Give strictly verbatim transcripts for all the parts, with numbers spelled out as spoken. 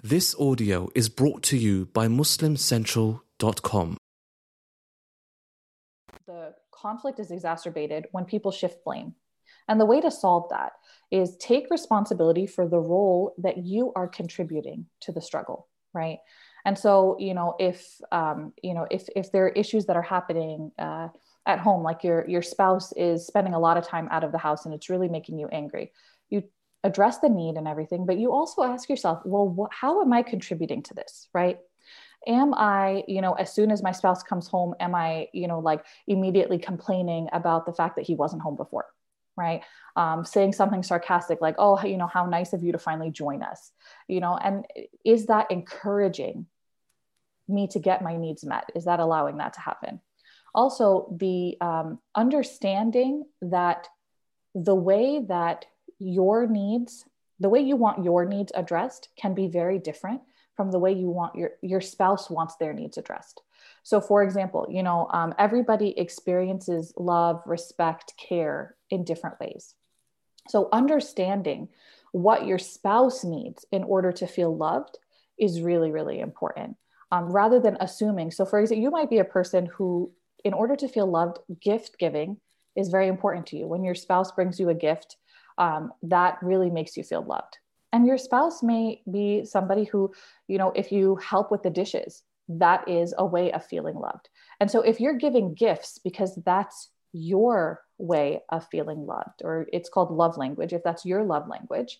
This audio is brought to you by muslim central dot com. The conflict is exacerbated when people shift blame. And the way to solve that is take responsibility for the role that you are contributing to the struggle, right? And so, you know, if, um, you know, if, if there are issues that are happening uh, at home, like your, your spouse is spending a lot of time out of the house and it's really making you angry, you address the need and everything, but you also ask yourself, well, wh- how am I contributing to this, right? Am I, you know, as soon as my spouse comes home, am I, you know, like immediately complaining about the fact that he wasn't home before, right? Um, saying something sarcastic like, oh, you know, how nice of you to finally join us, you know, and is that encouraging me to get my needs met? Is that allowing that to happen? Also, the um, understanding that the way that your needs, the way you want your needs addressed can be very different from the way you want your, your spouse wants their needs addressed. So for example, you know, um, everybody experiences love, respect, care in different ways. So understanding what your spouse needs in order to feel loved is really, really important. Um, rather than assuming. So for example, you might be a person who, in order to feel loved, gift giving is very important to you. When your spouse brings you a gift, um, that really makes you feel loved. And your spouse may be somebody who, you know, if you help with the dishes, that is a way of feeling loved. And so if you're giving gifts because that's your way of feeling loved, or it's called love language, if that's your love language,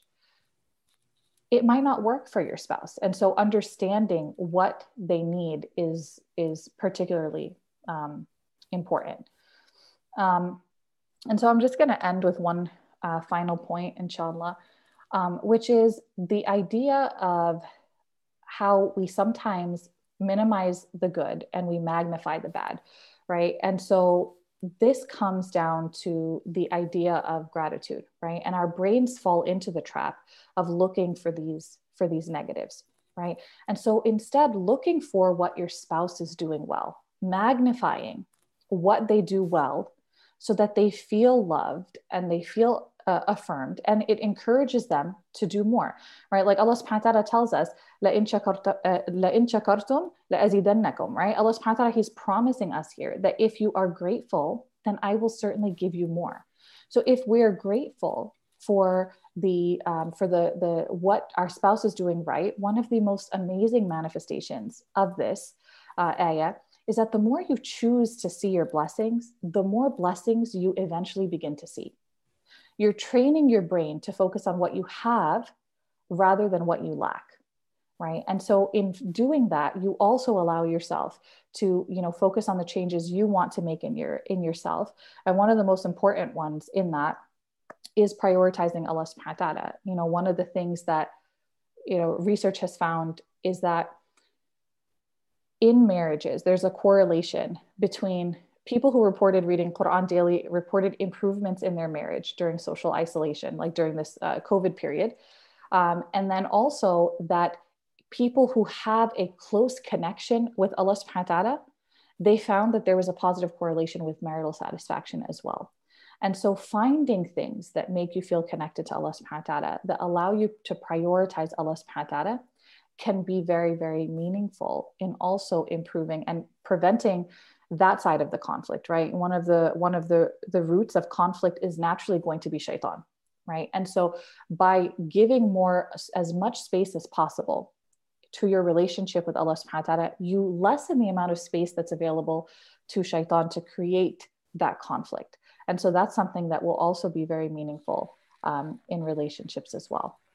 it might not work for your spouse. And so understanding what they need is, is particularly um, important. Um, and so I'm just going to end with one uh, final point, inshallah, um, which is the idea of how we sometimes minimize the good and we magnify the bad, right? And so this comes down to the idea of gratitude, right? And our brains fall into the trap of looking for these, for these negatives, right? And so instead, looking for what your spouse is doing well, magnifying what they do well so that they feel loved and they feel uh, affirmed, and it encourages them to do more, right? Like Allah subhanahu wa ta'ala tells us, لَإِن شَكَرْتُمْ لَأَزِيدَنَّكُمْ, right? Allah subhanahu wa ta'ala, He's promising us here that if you are grateful, then I will certainly give you more. So if we're grateful for the um, for the the what our spouse is doing right, one of the most amazing manifestations of this uh, ayah is that the more you choose to see your blessings, the more blessings you eventually begin to see. You're training your brain to focus on what you have rather than what you lack, right? And so in doing that, you also allow yourself to, you know, focus on the changes you want to make in your in yourself. And one of the most important ones in that is prioritizing Allah subhanahu wa ta'ala. You know, one of the things that, you know, research has found is that in marriages, there's a correlation between people who reported reading Quran daily reported improvements in their marriage during social isolation, like during this uh, COVID period. Um, and then also that people who have a close connection with Allah subhanahu wa ta'ala, they found that there was a positive correlation with marital satisfaction as well. And so finding things that make you feel connected to Allah subhanahu wa ta'ala, that allow you to prioritize Allah subhanahu wa ta'ala, can be very, very meaningful in also improving and preventing that side of the conflict, right? One of the one of the the roots of conflict is naturally going to be shaitan, right? And so by giving more, as much space as possible to your relationship with Allah subhanahu wa ta'ala, you lessen the amount of space that's available to shaitan to create that conflict. And so that's something that will also be very meaningful um, in relationships as well.